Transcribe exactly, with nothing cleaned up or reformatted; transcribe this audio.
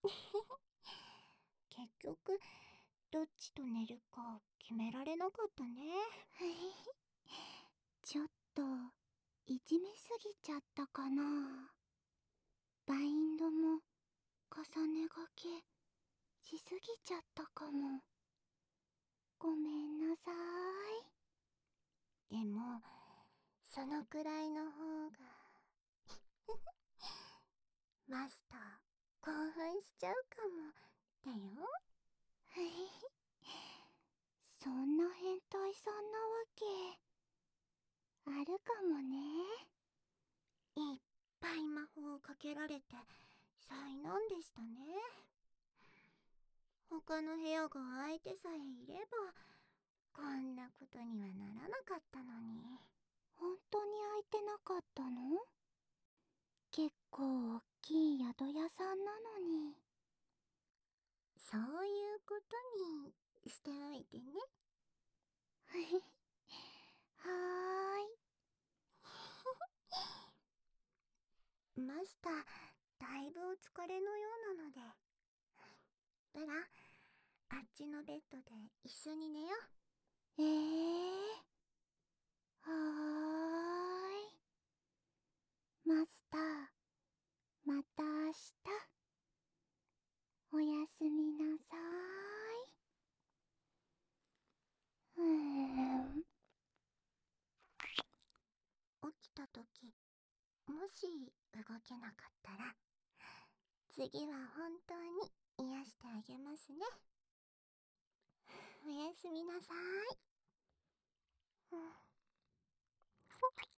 結局、どっちと寝るか決められなかったね。 ちょっといじめすぎちゃったかな。バインドも重ねがけしすぎちゃったかも。ごめんなさでも、そのくらいの方がマスター興奮しちゃうかもだよ。 い。そんな変態さんなわけあるかもね。 いっぱい魔法をかけられて災難でしたね。他の部屋が空いてさえいればこんなことにはならなかったのに。 本当に空いてなかったの？結構大きい宿屋さんなのに。 そういうことにしておいてね。 はーい。 マスター、だいぶお疲れのようなので。ブラ、あっちのベッドで一緒に寝よえー、はーい。マスター、また明日。おやすみなさーい。うーん。 う。起きたとき、もし動けなかったら、次は本当に癒してあげますね。おやすみなさーい。うん